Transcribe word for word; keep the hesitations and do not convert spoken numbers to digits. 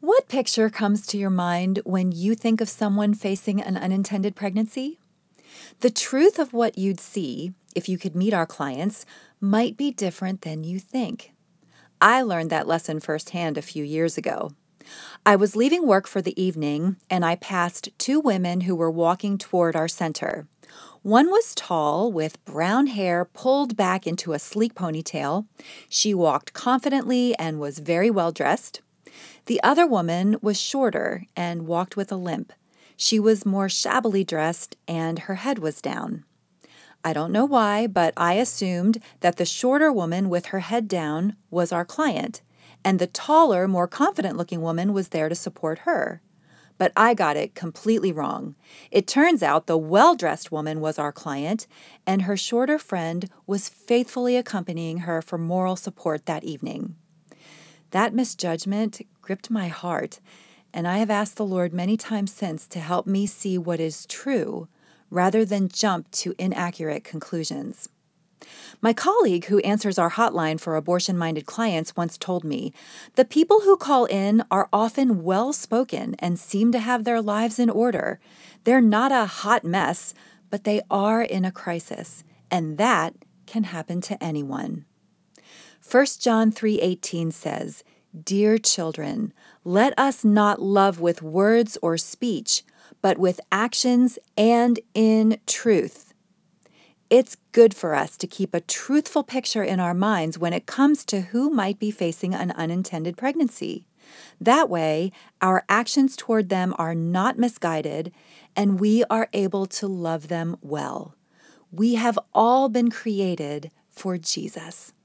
What picture comes to your mind when you think of someone facing an unintended pregnancy? The truth of what you'd see, if you could meet our clients, might be different than you think. I learned that lesson firsthand a few years ago. I was leaving work for the evening, and I passed two women who were walking toward our center. One was tall, with brown hair pulled back into a sleek ponytail. She walked confidently and was very well dressed. The other woman was shorter and walked with a limp. She was more shabbily dressed and her head was down. I don't know why, but I assumed that the shorter woman with her head down was our client, and the taller, more confident-looking woman was there to support her. But I got it completely wrong. It turns out the well-dressed woman was our client, and her shorter friend was faithfully accompanying her for moral support that evening. That misjudgment gripped my heart, and I have asked the Lord many times since to help me see what is true rather than jump to inaccurate conclusions. My colleague who answers our hotline for abortion-minded clients once told me, the people who call in are often well-spoken and seem to have their lives in order. They're not a hot mess, but they are in a crisis, and that can happen to anyone. First John three eighteen says, "Dear children, let us not love with words or speech, but with actions and in truth." It's good for us to keep a truthful picture in our minds when it comes to who might be facing an unintended pregnancy. That way, our actions toward them are not misguided, and we are able to love them well. We have all been created for Jesus.